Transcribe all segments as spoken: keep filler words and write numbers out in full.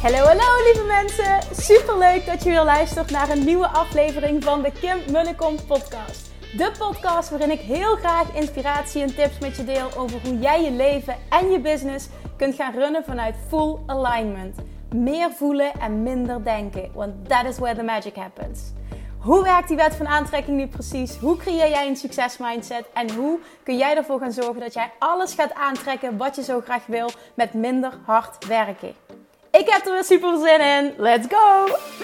Hallo, hallo lieve mensen. Superleuk dat je weer luistert naar een nieuwe aflevering van de Kim Munnekom podcast. De podcast waarin ik heel graag inspiratie en tips met je deel over hoe jij je leven en je business kunt gaan runnen vanuit full alignment. Meer voelen en minder denken, want that is where the magic happens. Hoe werkt die wet van aantrekking nu precies? Hoe creëer jij een succesmindset? En hoe kun jij ervoor gaan zorgen dat jij alles gaat aantrekken wat je zo graag wil met minder hard werken? Ik heb er weer super zin in. Let's go!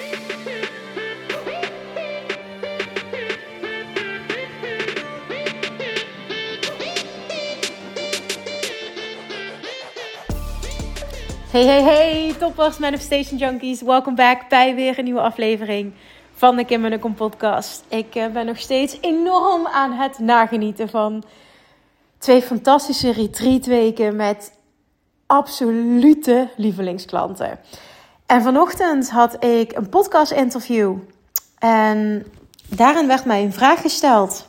Hey, hey, hey, toppers, manifestation junkies. Welkom back bij weer een nieuwe aflevering van de Kim Munnekom podcast. Ik uh, ben nog steeds enorm aan het nagenieten van twee fantastische retreatweken met absolute lievelingsklanten. En vanochtend had ik een podcast interview en daarin werd mij een vraag gesteld.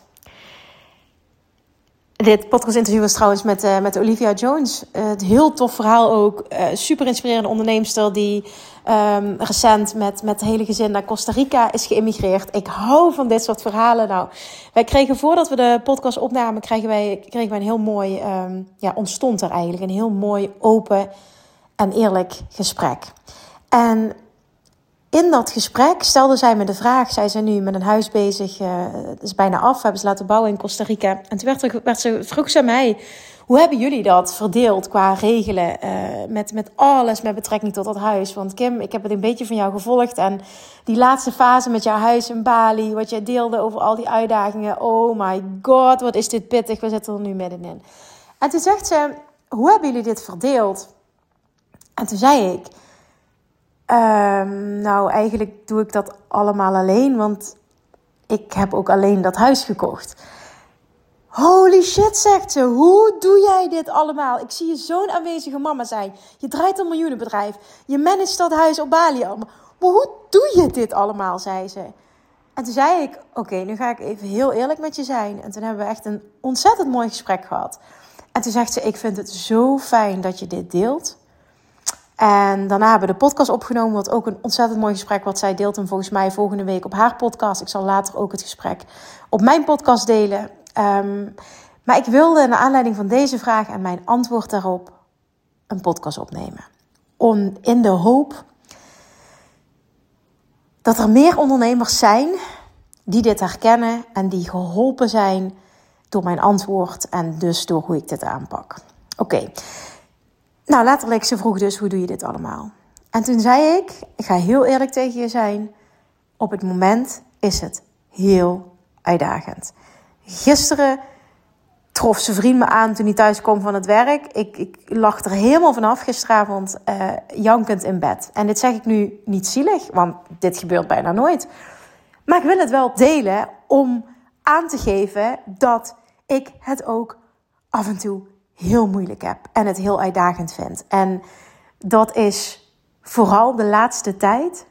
Dit podcast interview was trouwens met, uh, met Olivia Jones. Uh, het heel tof verhaal ook. Uh, super inspirerende onderneemster die um, recent met, met het hele gezin naar Costa Rica is geëmigreerd. Ik hou van dit soort verhalen. Nou, wij kregen voordat we de podcast opnamen, kregen wij, kregen wij een heel mooi, um, ja, ontstond er eigenlijk een heel mooi, open en eerlijk gesprek. En in dat gesprek stelde zij me de vraag, zij zijn nu met een huis bezig, uh, het is bijna af, hebben ze laten bouwen in Costa Rica. En toen werd, er, werd ze, vroeg ze mij, hoe hebben jullie dat verdeeld qua regelen, uh, met, met alles met betrekking tot dat huis? Want Kim, ik heb het een beetje van jou gevolgd en die laatste fase met jouw huis in Bali, wat jij deelde over al die uitdagingen, oh my god, wat is dit pittig, we zitten er nu middenin. En toen zegt ze, hoe hebben jullie dit verdeeld? En toen zei ik, Um, nou, eigenlijk doe ik dat allemaal alleen, want ik heb ook alleen dat huis gekocht. Holy shit, zegt ze, hoe doe jij dit allemaal? Ik zie je zo'n aanwezige mama zijn. Je draait een miljoenenbedrijf. Je managt dat huis op Bali allemaal. Maar hoe doe je dit allemaal, zei ze. En toen zei ik, oké, okay, nu ga ik even heel eerlijk met je zijn. En toen hebben we echt een ontzettend mooi gesprek gehad. En toen zegt ze, ik vind het zo fijn dat je dit deelt. En daarna hebben we de podcast opgenomen, wat ook een ontzettend mooi gesprek wat zij deelt. En volgens mij volgende week op haar podcast. Ik zal later ook het gesprek op mijn podcast delen. Um, maar ik wilde naar aanleiding van deze vraag en mijn antwoord daarop een podcast opnemen. Om, in de hoop dat er meer ondernemers zijn die dit herkennen en die geholpen zijn door mijn antwoord en dus door hoe ik dit aanpak. Oké. Okay. Nou, letterlijk, ze vroeg dus, hoe doe je dit allemaal? En toen zei ik, ik ga heel eerlijk tegen je zijn. Op het moment is het heel uitdagend. Gisteren trof zijn vriend me aan toen hij thuis kwam van het werk. Ik, ik lag er helemaal vanaf gisteravond, uh, jankend in bed. En dit zeg ik nu niet zielig, want dit gebeurt bijna nooit. Maar ik wil het wel delen om aan te geven dat ik het ook af en toe heel moeilijk heb en het heel uitdagend vind. En dat is vooral de laatste tijd.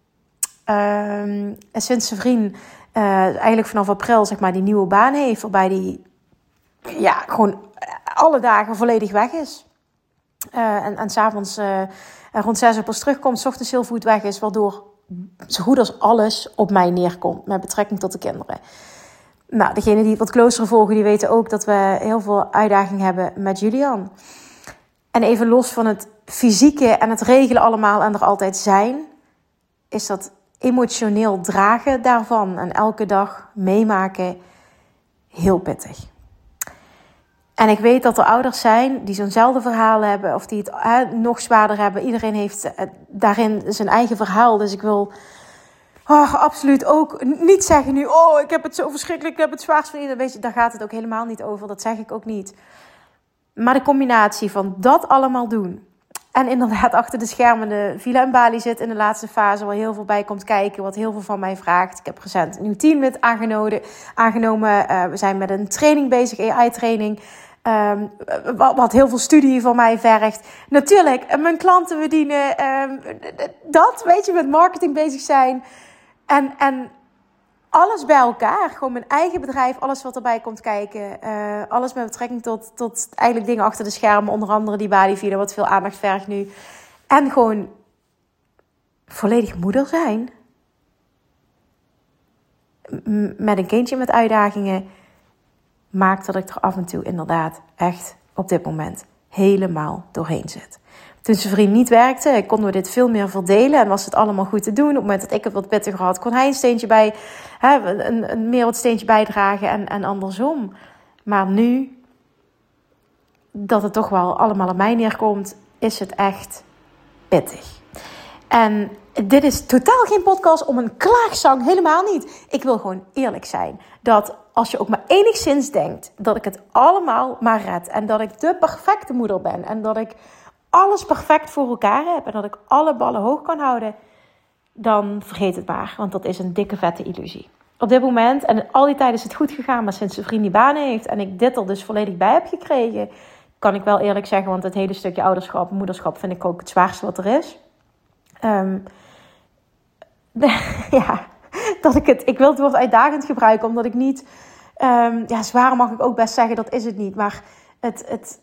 Uh, sinds zijn vriend uh, eigenlijk vanaf april zeg maar die nieuwe baan heeft, waarbij die ja gewoon alle dagen volledig weg is. Uh, en en 's avonds uh, rond zes uur pas terugkomt, 's ochtends heel vroeg weg is, waardoor zo goed als alles op mij neerkomt met betrekking tot de kinderen. Nou, degenen die wat closer volgen, die weten ook dat we heel veel uitdaging hebben met Julian. En even los van het fysieke en het regelen allemaal en er altijd zijn, is dat emotioneel dragen daarvan en elke dag meemaken heel pittig. En ik weet dat er ouders zijn die zo'nzelfde verhaal hebben of die het hè, nog zwaarder hebben. Iedereen heeft uh, daarin zijn eigen verhaal, dus ik wil Oh, absoluut ook niet zeggen nu, oh, ik heb het zo verschrikkelijk, ik heb het zwaarst van weet je, daar gaat het ook helemaal niet over, dat zeg ik ook niet. Maar de combinatie van dat allemaal doen en inderdaad achter de schermen de Villa in Bali zit in de laatste fase, waar heel veel bij komt kijken, wat heel veel van mij vraagt. Ik heb recent een nieuw teamlid aangenomen, aangenomen. Uh, we zijn met een training bezig, A I-training. Um, wat, wat heel veel studie van mij vergt. Natuurlijk, mijn klanten bedienen. Um, dat, weet je, met marketing bezig zijn. En, en alles bij elkaar. Gewoon mijn eigen bedrijf, alles wat erbij komt kijken. Uh, alles met betrekking tot, tot eigenlijk dingen achter de schermen. Onder andere die Bali Villa, wat veel aandacht vergt nu. En gewoon volledig moeder zijn m- met een kindje met uitdagingen maakt dat ik er af en toe inderdaad echt op dit moment helemaal doorheen zit. Toen zijn vriend niet werkte, konden we dit veel meer verdelen en was het allemaal goed te doen. Op het moment dat ik het wat pittiger had, kon hij een steentje bij, hè, een, een meer wat steentje bijdragen en, en andersom. Maar nu, dat het toch wel allemaal op mij neerkomt, is het echt pittig. En dit is totaal geen podcast om een klaagzang, helemaal niet. Ik wil gewoon eerlijk zijn. Dat als je ook maar enigszins denkt dat ik het allemaal maar red. En dat ik de perfecte moeder ben. En dat ik alles perfect voor elkaar heb. En dat ik alle ballen hoog kan houden. Dan vergeet het maar. Want dat is een dikke vette illusie. Op dit moment, en al die tijd is het goed gegaan. Maar sinds zijn vriend die baan heeft. En ik dit er dus volledig bij heb gekregen. Kan ik wel eerlijk zeggen. Want het hele stukje ouderschap, moederschap vind ik ook het zwaarste wat er is. Um, ja, dat ik het, ik wil het woord uitdagend gebruiken, omdat ik niet, um, ja, zwaar mag ik ook best zeggen, dat is het niet. Maar het, het,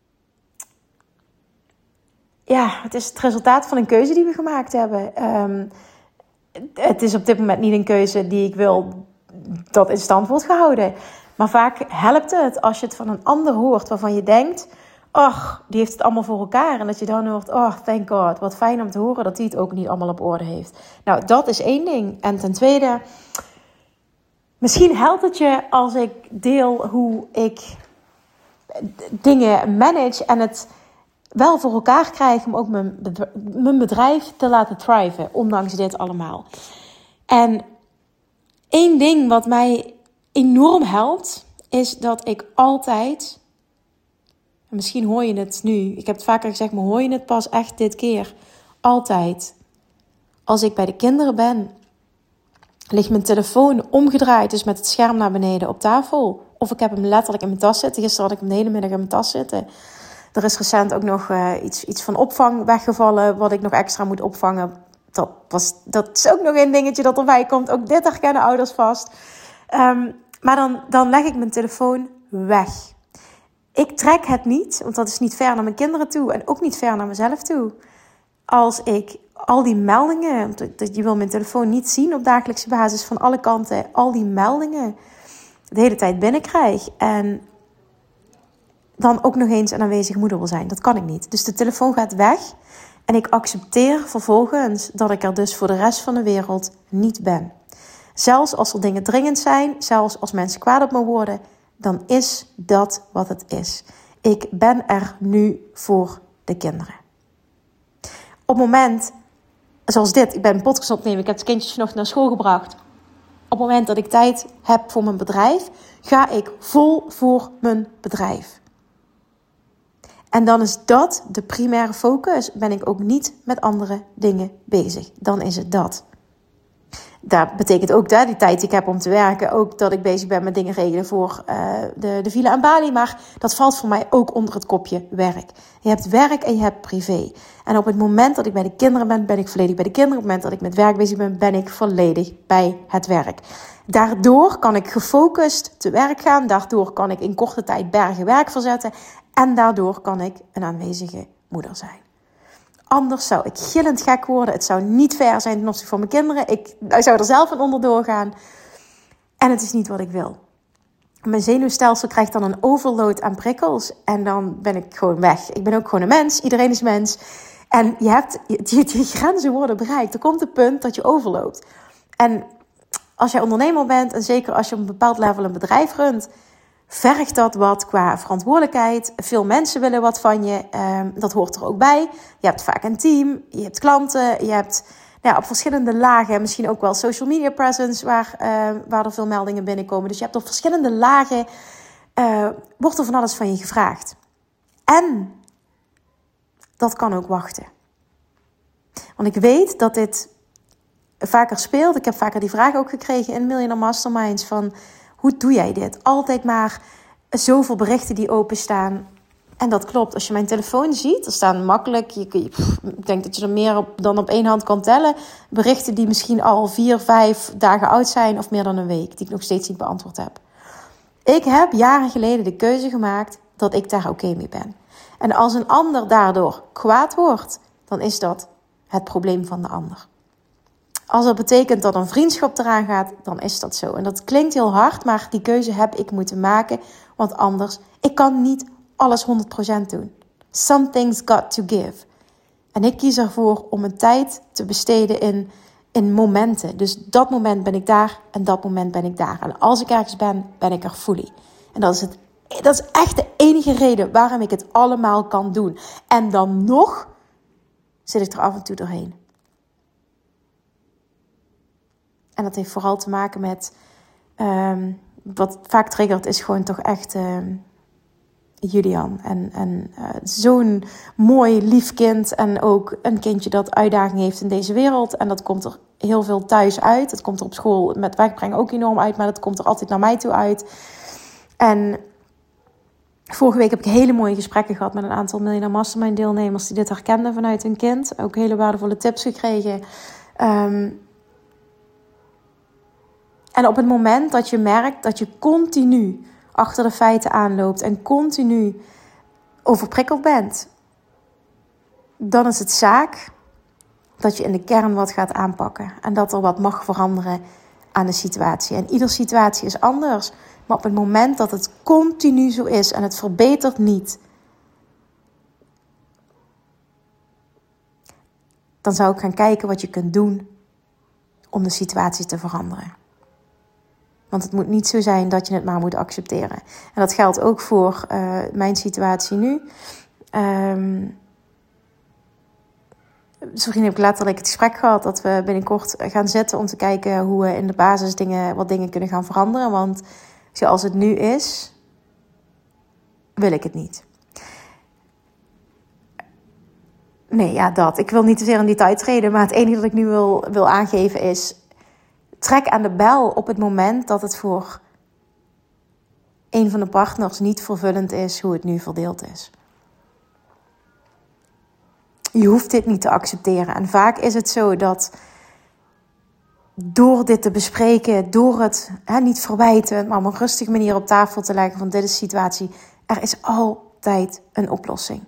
ja, het is het resultaat van een keuze die we gemaakt hebben. Um, het is op dit moment niet een keuze die ik wil dat in stand wordt gehouden. Maar vaak helpt het als je het van een ander hoort waarvan je denkt, ach, die heeft het allemaal voor elkaar. En dat je dan hoort, oh, thank God. Wat fijn om te horen dat die het ook niet allemaal op orde heeft. Nou, dat is één ding. En ten tweede, misschien helpt het je als ik deel hoe ik dingen manage en het wel voor elkaar krijg om ook mijn, mijn bedrijf te laten thriven, ondanks dit allemaal. En één ding wat mij enorm helpt, is dat ik altijd, en misschien hoor je het nu, ik heb het vaker gezegd, maar hoor je het pas echt dit keer, altijd, als ik bij de kinderen ben, ligt mijn telefoon omgedraaid, dus met het scherm naar beneden op tafel. Of ik heb hem letterlijk in mijn tas zitten. Gisteren had ik hem de hele middag in mijn tas zitten. Er is recent ook nog uh, iets, iets van opvang weggevallen, wat ik nog extra moet opvangen. Dat, was, dat is ook nog een dingetje dat erbij komt. Ook dit herkennen ouders vast. Um, maar dan, dan leg ik mijn telefoon weg. Ik trek het niet, want dat is niet ver naar mijn kinderen toe. En ook niet ver naar mezelf toe. Als ik al die meldingen, je wil mijn telefoon niet zien op dagelijkse basis van alle kanten. Al die meldingen de hele tijd binnenkrijg. En dan ook nog eens een aanwezige moeder wil zijn. Dat kan ik niet. Dus de telefoon gaat weg. En ik accepteer vervolgens dat ik er dus voor de rest van de wereld niet ben. Zelfs als er dingen dringend zijn, zelfs als mensen kwaad op me worden, dan is dat wat het is. Ik ben er nu voor de kinderen. Op het moment, zoals dit, ik ben een podcast opnemen, ik heb de kindjes vanochtend naar school gebracht. Op het moment dat ik tijd heb voor mijn bedrijf, ga ik vol voor mijn bedrijf. En dan is dat de primaire focus. Ben ik ook niet met andere dingen bezig. Dan is het dat. Dat betekent ook dat die tijd die ik heb om te werken, ook dat ik bezig ben met dingen regelen voor uh, de, de villa aan Bali. Maar dat valt voor mij ook onder het kopje werk. Je hebt werk en je hebt privé. En op het moment dat ik bij de kinderen ben, ben ik volledig bij de kinderen. Op het moment dat ik met werk bezig ben, ben ik volledig bij het werk. Daardoor kan ik gefocust te werk gaan. Daardoor kan ik in korte tijd bergen werk verzetten. En daardoor kan ik een aanwezige moeder zijn. Anders zou ik gillend gek worden. Het zou niet fair zijn ten opzichte van mijn kinderen. Ik zou er zelf aan onderdoor gaan. En het is niet wat ik wil. Mijn zenuwstelsel krijgt dan een overload aan prikkels. En dan ben ik gewoon weg. Ik ben ook gewoon een mens. Iedereen is mens. En je hebt, die, die grenzen worden bereikt. Er komt een punt dat je overloopt. En als jij ondernemer bent, en zeker als je op een bepaald level een bedrijf runt, vergt dat wat qua verantwoordelijkheid. Veel mensen willen wat van je. Um, dat hoort er ook bij. Je hebt vaak een team. Je hebt klanten. Je hebt nou ja, op verschillende lagen. Misschien ook wel social media presence. Waar, uh, waar er veel meldingen binnenkomen. Dus je hebt op verschillende lagen. Uh, wordt er van alles van je gevraagd. En dat kan ook wachten. Want ik weet dat dit vaker speelt. Ik heb vaker die vraag ook gekregen in Millionaire Masterminds. Van, hoe doe jij dit? Altijd maar zoveel berichten die openstaan. En dat klopt. Als je mijn telefoon ziet, er staan makkelijk, je, je, pff, ik denk dat je er meer op, dan op één hand kan tellen. Berichten die misschien al vier, vijf dagen oud zijn of meer dan een week. Die ik nog steeds niet beantwoord heb. Ik heb jaren geleden de keuze gemaakt dat ik daar oké mee ben. En als een ander daardoor kwaad wordt, dan is dat het probleem van de ander. Als dat betekent dat een vriendschap eraan gaat, dan is dat zo. En dat klinkt heel hard, maar die keuze heb ik moeten maken. Want anders, ik kan niet alles honderd procent doen. Something's got to give. En ik kies ervoor om mijn tijd te besteden in, in momenten. Dus dat moment ben ik daar en dat moment ben ik daar. En als ik ergens ben, ben ik er fully. En dat is, het, dat is echt de enige reden waarom ik het allemaal kan doen. En dan nog zit ik er af en toe doorheen. En dat heeft vooral te maken met... Um, wat vaak triggert is gewoon toch echt... Um, Julian. En, en uh, zo'n mooi, lief kind. En ook een kindje dat uitdaging heeft in deze wereld. En dat komt er heel veel thuis uit. Dat komt er op school met wegbrengen ook enorm uit. Maar dat komt er altijd naar mij toe uit. En vorige week heb ik hele mooie gesprekken gehad met een aantal Millionaire Mastermind deelnemers die dit herkenden vanuit hun kind. Ook hele waardevolle tips gekregen. Um, en op het moment dat je merkt dat je continu achter de feiten aanloopt en continu overprikkeld bent, dan is het zaak dat je in de kern wat gaat aanpakken. En dat er wat mag veranderen aan de situatie. En iedere situatie is anders. Maar op het moment dat het continu zo is en het verbetert niet, dan zou ik gaan kijken wat je kunt doen om de situatie te veranderen. Want het moet niet zo zijn dat je het maar moet accepteren. En dat geldt ook voor uh, mijn situatie nu. Um, Misschien heb ik letterlijk het gesprek gehad dat we binnenkort gaan zitten om te kijken hoe we in de basis dingen, wat dingen kunnen gaan veranderen. Want zoals het nu is, wil ik het niet. Nee, ja, dat. Ik wil niet te zeer in detail treden, maar het enige dat ik nu wil, wil aangeven is... trek aan de bel op het moment dat het voor een van de partners niet vervullend is hoe het nu verdeeld is. Je hoeft dit niet te accepteren. En vaak is het zo dat door dit te bespreken, door het hè, niet verwijten, maar op een rustige manier op tafel te leggen van dit is de situatie, er is altijd een oplossing.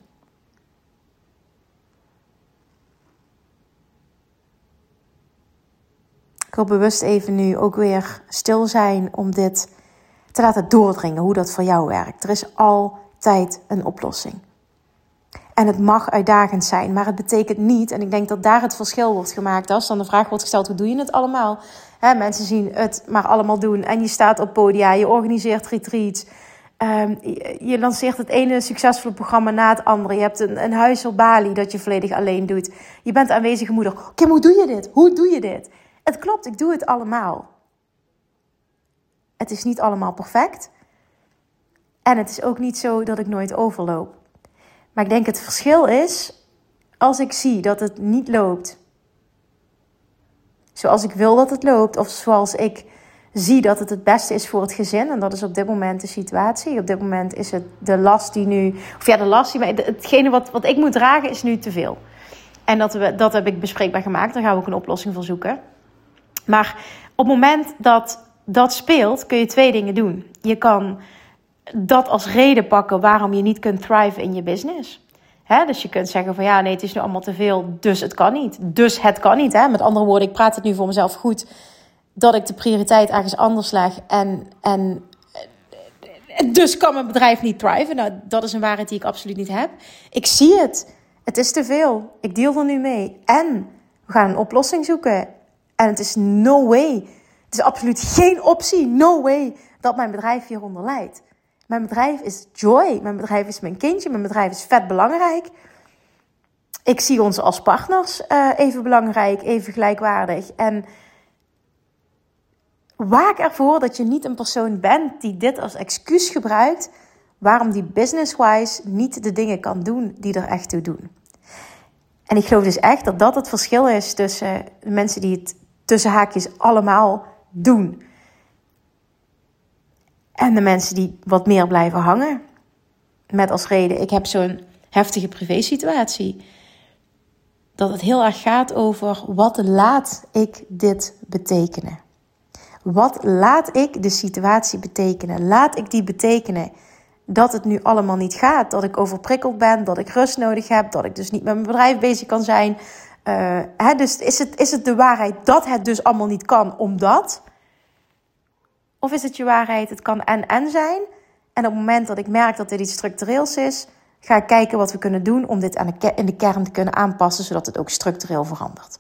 Ik wil bewust even nu ook weer stil zijn om dit te laten doordringen, hoe dat voor jou werkt. Er is altijd een oplossing. En het mag uitdagend zijn, maar het betekent niet, en ik denk dat daar het verschil wordt gemaakt, als dan de vraag wordt gesteld, hoe doe je het allemaal? Hè, mensen zien het maar allemaal doen en je staat op podia, je organiseert retreats, um, je, je lanceert het ene succesvolle programma na het andere, je hebt een, een huis op Bali dat je volledig alleen doet, je bent aanwezige moeder. Oké, okay, maar hoe doe je dit? Hoe doe je dit? Het klopt, ik doe het allemaal. Het is niet allemaal perfect. En het is ook niet zo dat ik nooit overloop. Maar ik denk het verschil is, als ik zie dat het niet loopt zoals ik wil dat het loopt, of zoals ik zie dat het het beste is voor het gezin, en dat is op dit moment de situatie. Op dit moment is het de last die nu, of ja, de last die, maar hetgene wat, wat ik moet dragen is nu te veel. En dat, we, dat heb ik bespreekbaar gemaakt, daar gaan we ook een oplossing voor zoeken. Maar op het moment dat dat speelt, kun je twee dingen doen. Je kan dat als reden pakken waarom je niet kunt thrive in je business. He, dus je kunt zeggen van ja, nee, het is nu allemaal te veel, dus het kan niet. Dus het kan niet. Hè? Met andere woorden, ik praat het nu voor mezelf goed, dat ik de prioriteit ergens anders leg. En, en dus kan mijn bedrijf niet thriven. Nou, dat is een waarheid die ik absoluut niet heb. Ik zie het. Het is te veel. Ik deal er nu mee. En we gaan een oplossing zoeken. En het is no way. Het is absoluut geen optie. No way dat mijn bedrijf hieronder lijdt. Mijn bedrijf is joy. Mijn bedrijf is mijn kindje. Mijn bedrijf is vet belangrijk. Ik zie ons als partners uh, even belangrijk, even gelijkwaardig. En waak ervoor dat je niet een persoon bent die dit als excuus gebruikt, waarom die business-wise niet de dingen kan doen die er echt toe doen. En ik geloof dus echt dat dat het verschil is tussen de mensen die het tussen haakjes allemaal doen en de mensen die wat meer blijven hangen. Met als reden, ik heb zo'n heftige privésituatie. Dat het heel erg gaat over, wat laat ik dit betekenen? Wat laat ik de situatie betekenen? Laat ik die betekenen dat het nu allemaal niet gaat? Dat ik overprikkeld ben, dat ik rust nodig heb, dat ik dus niet met mijn bedrijf bezig kan zijn. Uh, hè, dus is het, is het de waarheid dat het dus allemaal niet kan omdat? Of is het je waarheid, het kan en-en zijn. En op het moment dat ik merk dat dit iets structureels is, ga ik kijken wat we kunnen doen om dit aan de ke- in de kern te kunnen aanpassen, zodat het ook structureel verandert.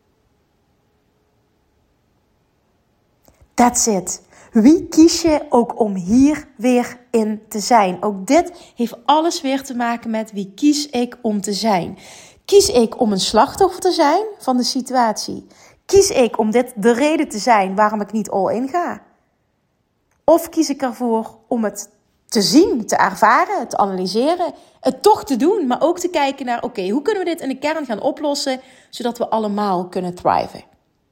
That's it. Wie kies je ook om hier weer in te zijn? Ook dit heeft alles weer te maken met wie kies ik om te zijn. Kies ik om een slachtoffer te zijn van de situatie? Kies ik om dit de reden te zijn waarom ik niet all in ga? Of kies ik ervoor om het te zien, te ervaren, te analyseren, het toch te doen, maar ook te kijken naar, oké, okay, hoe kunnen we dit in de kern gaan oplossen, zodat we allemaal kunnen thriven?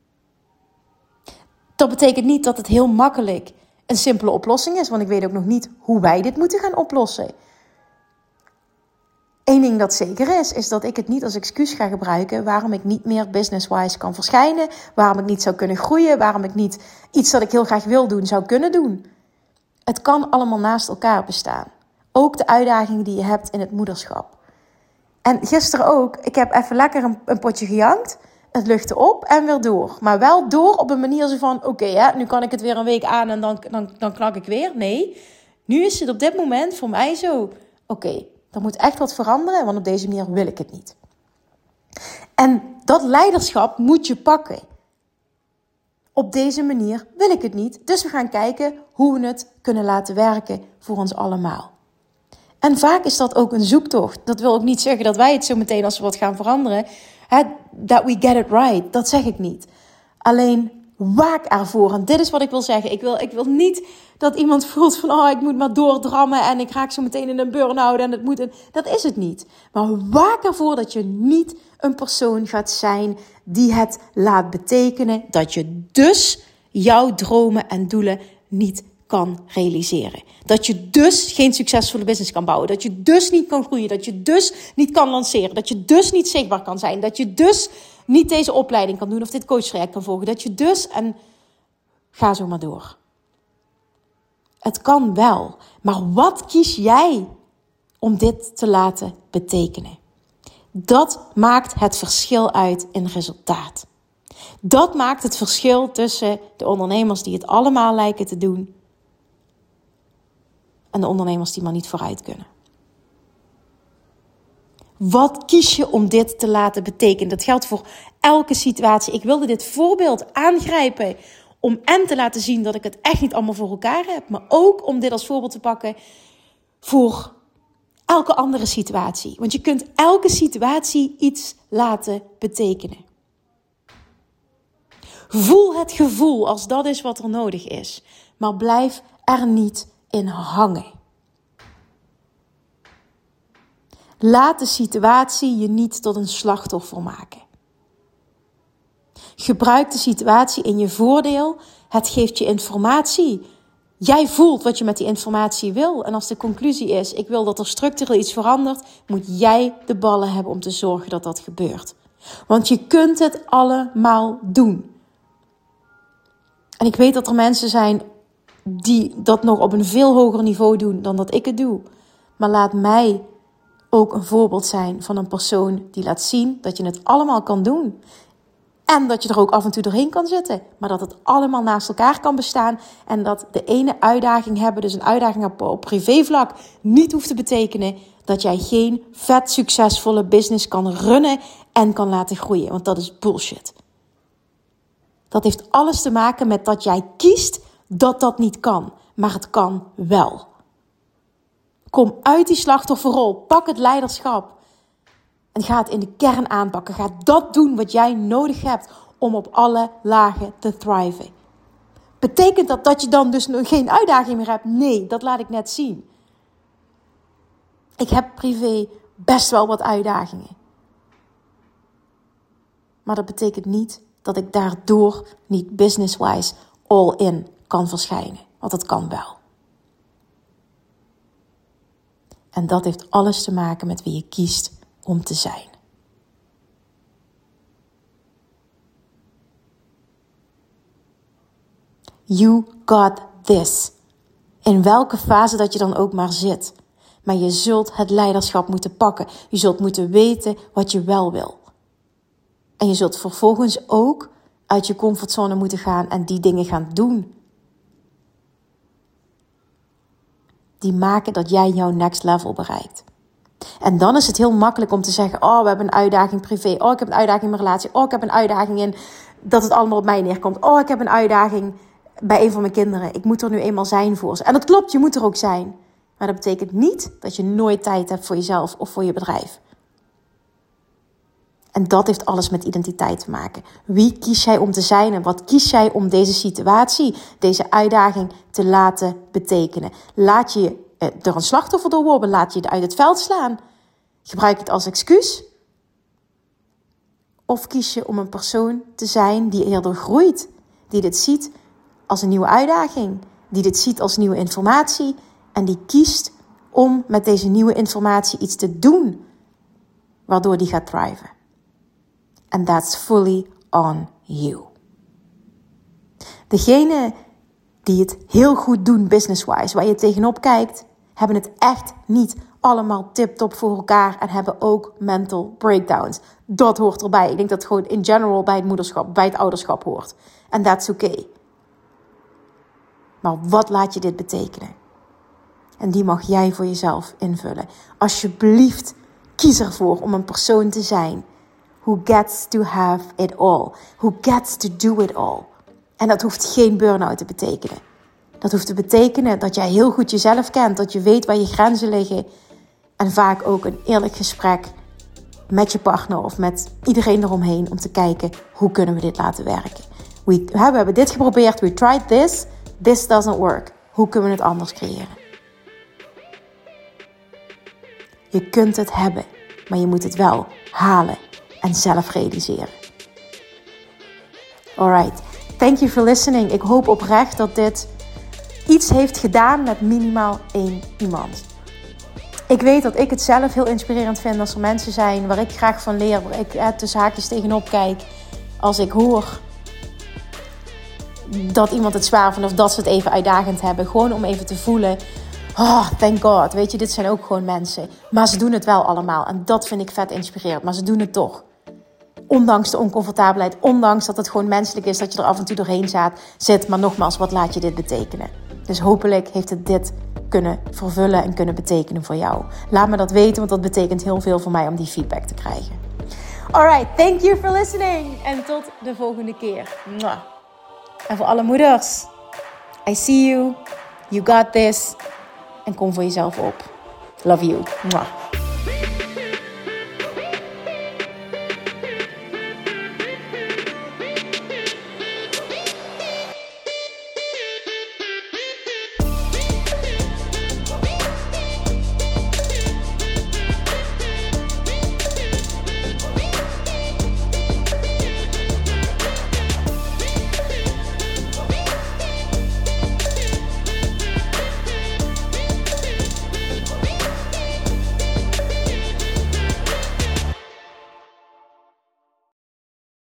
Dat betekent niet dat het heel makkelijk een simpele oplossing is, want ik weet ook nog niet hoe wij dit moeten gaan oplossen. Eén ding dat zeker is, is dat ik het niet als excuus ga gebruiken waarom ik niet meer business-wise kan verschijnen, waarom ik niet zou kunnen groeien, waarom ik niet iets dat ik heel graag wil doen zou kunnen doen. Het kan allemaal naast elkaar bestaan. Ook de uitdagingen die je hebt in het moederschap. En gisteren ook, ik heb even lekker een, een potje gejankt. Het luchtte op en weer door. Maar wel door op een manier zo van, oké, okay, nu kan ik het weer een week aan en dan, dan, dan knak ik weer. Nee, nu is het op dit moment voor mij zo, oké, okay, er moet echt wat veranderen, want op deze manier wil ik het niet. En dat leiderschap moet je pakken. Op deze manier wil ik het niet. Dus we gaan kijken hoe we het kunnen laten werken voor ons allemaal. En vaak is dat ook een zoektocht. Dat wil ook niet zeggen dat wij het zo meteen als we wat gaan veranderen, hè, that we get it right. Dat zeg ik niet. Alleen waak ervoor. En dit is wat ik wil zeggen. Ik wil, ik wil niet dat iemand voelt van, oh, ik moet maar doordrammen en ik raak zo meteen in een burn-out en het moet een... Dat is het niet. Maar waak ervoor dat je niet een persoon gaat zijn die het laat betekenen dat je dus jouw dromen en doelen niet kan realiseren. Dat je dus geen succesvolle business kan bouwen. Dat je dus niet kan groeien. Dat je dus niet kan lanceren. Dat je dus niet zichtbaar kan zijn. Dat je dus niet deze opleiding kan doen of dit coachtraject kan volgen. Dat je dus, en ga zo maar door. Het kan wel. Maar wat kies jij om dit te laten betekenen? Dat maakt het verschil uit in resultaat. Dat maakt het verschil tussen de ondernemers die het allemaal lijken te doen en de ondernemers die maar niet vooruit kunnen. Wat kies je om dit te laten betekenen? Dat geldt voor elke situatie. Ik wilde dit voorbeeld aangrijpen om en te laten zien dat ik het echt niet allemaal voor elkaar heb, maar ook om dit als voorbeeld te pakken voor elke andere situatie. Want je kunt elke situatie iets laten betekenen. Voel het gevoel als dat is wat er nodig is. Maar blijf er niet in hangen. Laat de situatie je niet tot een slachtoffer maken. Gebruik de situatie in je voordeel. Het geeft je informatie. Jij voelt wat je met die informatie wil. En als de conclusie is, ik wil dat er structureel iets verandert, moet jij de ballen hebben om te zorgen dat dat gebeurt. Want je kunt het allemaal doen. En ik weet dat er mensen zijn die dat nog op een veel hoger niveau doen dan dat ik het doe. Maar laat mij ook een voorbeeld zijn van een persoon die laat zien dat je het allemaal kan doen. En dat je er ook af en toe doorheen kan zitten. Maar dat het allemaal naast elkaar kan bestaan. En dat de ene uitdaging hebben, dus een uitdaging op, op privévlak, niet hoeft te betekenen dat jij geen vet succesvolle business kan runnen en kan laten groeien. Want dat is bullshit. Dat heeft alles te maken met dat jij kiest dat dat niet kan. Maar het kan wel. Kom uit die slachtofferrol. Pak het leiderschap. En ga het in de kern aanpakken. Ga dat doen wat jij nodig hebt om op alle lagen te thriven. Betekent dat dat je dan dus nog geen uitdaging meer hebt? Nee, dat laat ik net zien. Ik heb privé best wel wat uitdagingen. Maar dat betekent niet dat ik daardoor niet business-wise all in kan verschijnen. Want dat kan wel. En dat heeft alles te maken met wie je kiest om te zijn. You got this. In welke fase dat je dan ook maar zit. Maar je zult het leiderschap moeten pakken. Je zult moeten weten wat je wel wil. En je zult vervolgens ook uit je comfortzone moeten gaan en die dingen gaan doen. Die maken dat jij jouw next level bereikt. En dan is het heel makkelijk om te zeggen, oh, we hebben een uitdaging privé. Oh, ik heb een uitdaging in mijn relatie. Oh, ik heb een uitdaging in dat het allemaal op mij neerkomt. Oh, ik heb een uitdaging bij een van mijn kinderen. Ik moet er nu eenmaal zijn voor ze. En dat klopt, je moet er ook zijn. Maar dat betekent niet dat je nooit tijd hebt voor jezelf of voor je bedrijf. En dat heeft alles met identiteit te maken. Wie kies jij om te zijn en wat kies jij om deze situatie, deze uitdaging te laten betekenen? Laat je er een slachtoffer door worden? Laat je het uit het veld slaan? Gebruik het als excuus? Of kies je om een persoon te zijn die eerder groeit, die dit ziet als een nieuwe uitdaging, die dit ziet als nieuwe informatie en die kiest om met deze nieuwe informatie iets te doen waardoor die gaat thriven. And that's fully on you. Degene die het heel goed doen business-wise, waar je tegenop kijkt, hebben het echt niet allemaal tip-top voor elkaar en hebben ook mental breakdowns. Dat hoort erbij. Ik denk dat het gewoon in general bij het moederschap, bij het ouderschap hoort. And that's okay. Maar wat laat je dit betekenen? En die mag jij voor jezelf invullen. Alsjeblieft, kies ervoor om een persoon te zijn who gets to have it all. Who gets to do it all. En dat hoeft geen burn-out te betekenen. Dat hoeft te betekenen dat jij heel goed jezelf kent. Dat je weet waar je grenzen liggen. En vaak ook een eerlijk gesprek met je partner of met iedereen eromheen om te kijken, hoe kunnen we dit laten werken? We, we hebben dit geprobeerd, we tried this, this doesn't work. Hoe kunnen we het anders creëren? Je kunt het hebben, maar je moet het wel halen en zelf realiseren. Alright, thank you for listening. Ik hoop oprecht dat dit iets heeft gedaan met minimaal één iemand. Ik weet dat ik het zelf heel inspirerend vind als er mensen zijn waar ik graag van leer, waar ik eh, tussen haakjes tegenop kijk. Als ik hoor dat iemand het zwaar vindt of dat ze het even uitdagend hebben. Gewoon om even te voelen, oh, thank God. Weet je, dit zijn ook gewoon mensen. Maar ze doen het wel allemaal. En dat vind ik vet inspirerend. Maar ze doen het toch. Ondanks de oncomfortabelheid. Ondanks dat het gewoon menselijk is dat je er af en toe doorheen zit. Maar nogmaals, wat laat je dit betekenen? Dus hopelijk heeft het dit kunnen vervullen en kunnen betekenen voor jou. Laat me dat weten, want dat betekent heel veel voor mij om die feedback te krijgen. Alright, thank you for listening. En tot de volgende keer. Mwah. En voor alle moeders, I see you, you got this. En kom voor jezelf op. Love you. Mwah.